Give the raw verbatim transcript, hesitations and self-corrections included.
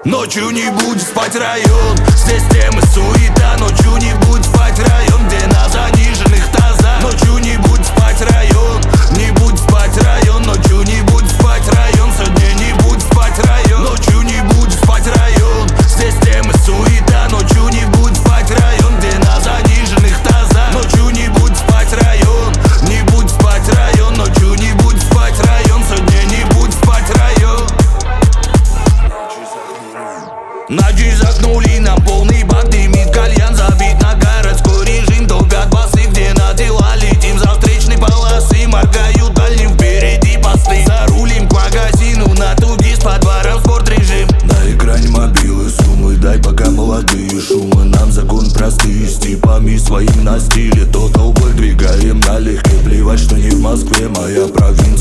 Ночью не будет спать район, здесь темы суета. Ночью не будет спать район, где на заниженных тазах. Ночью не будет спать район, не будет спать район. Ночью не будет спать район, сегодня не будет спать район. Ночью не будет спать район, здесь темы суета. Ночью не будет спать район, где на заниженных тазах. Ночью не будет спать район, не будет спать район. Ночью не будет спать район, сегодня не будет спать район. Ночи загнули нам полный бак, дымит кальян, забит на городской режим. Долго басы, где на дела летим за встречной полосы. Моргают дальним, впереди посты. Зарулим к магазину на туге, с подваром спортрежим. На экране мобилы суммы, дай пока молодые шумы. Нам закон простые, с типами своим на стиле. Total Black двигаем налегке, плевать, что не в Москве, моя провинция.